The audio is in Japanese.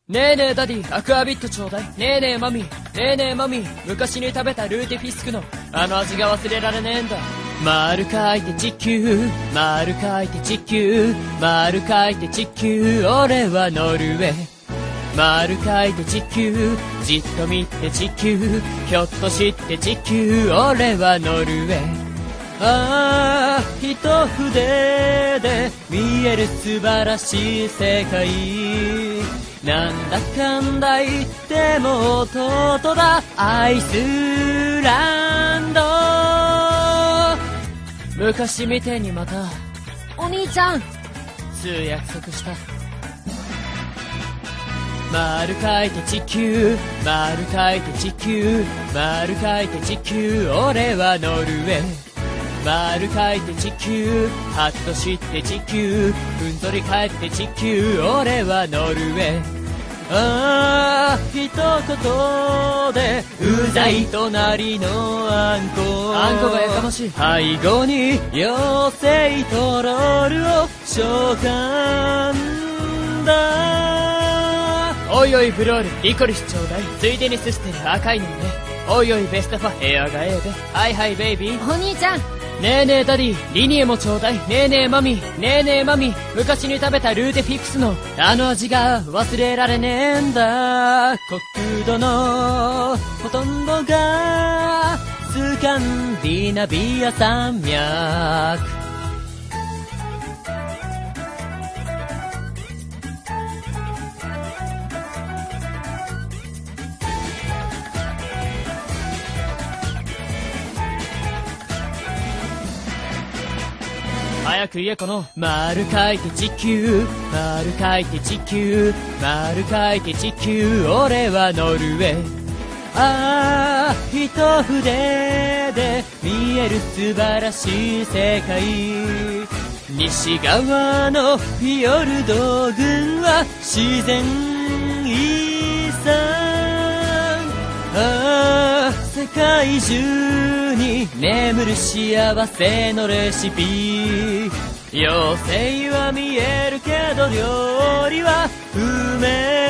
ねえねえダディ、アクアビットちょうだい。ねえねえマミー、ねえねえマミー、昔に食べたルーティフィスクのあの味が忘れられねえんだ。丸書いて地球、丸書いて地球、丸書いて地球、俺はノルウェー。丸書いて地球、じっと見て地球、ひょっとして地球、俺はノルウェー。ああ、一筆で見える素晴らしい世界、なんだかんだ言っても弟だ、アイスランド。昔みてえにまたお兄ちゃん、 約束した。丸書いて地球、丸書いて地球、丸書いて地球、俺はノルウェー。丸書いて地球、ハッとして地球、ふんぞり返って地球、俺はノルウェー。ああ、一言でうざい隣のあんこ、あんこがやかましい。背後に妖精トロールを召喚だ。おいおいフロール、リコリスちょうだい。ついでにスステル赤いのね。おいおいベストファエアがええべ。はいはいベイビー。 お兄ちゃん、 ねえねえダディ、リニエもちょうだい。ねえねえマミ、ねえねえマミ、昔に食べたルーテフィックスのあの味が忘れられねえんだ。国土のほとんどがスカンディナビア山脈。早く言えこの丸書いて地球、丸書いて地球、丸書いて地球、俺はノルウェー。ああ、一筆で見える素晴らしい世界、西側のフィヨルド群は自然遺産。ああ、世界中に眠る幸せのレシピ、妖精は見えるけど料理は不明